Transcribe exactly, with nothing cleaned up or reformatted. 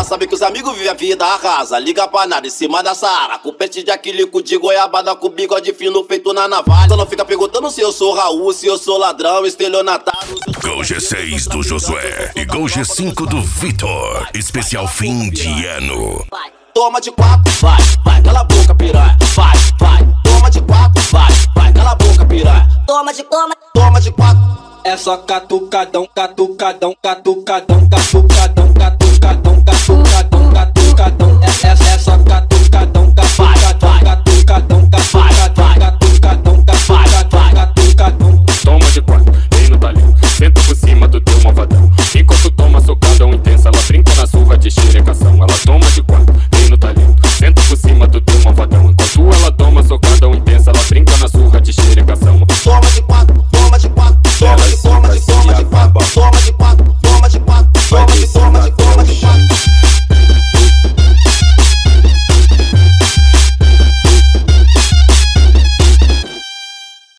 Ela sabe que os amigos vivem a vida arrasa. Liga pra nada em cima da Saara, com pente de aquilico de goiabada, com bigode fino feito na navalha. Só não fica perguntando se eu sou Raul, se eu sou ladrão, estelionatário. Gol G seis do Josué e Gol G cinco do Vitor. Especial fim de ano. Toma de quatro, vai, vai, cala a boca, piranha. Vai, vai, toma de quatro, vai, vai, cala a boca, piranha. Toma de toma, toma de quatro. É só catucadão, catucadão, catucadão, catucadão, catucadão, catucadão, catucadão. É, é, é só catucadão, catucadão, catucadão, catucadão, catucadão, catucadão, catucadão. Toma de quatro, vem no talhão, senta por cima do teu malvadão. Enquanto toma socadão intensa, ela brinca na surra de xerecação. Ela toma de quatro.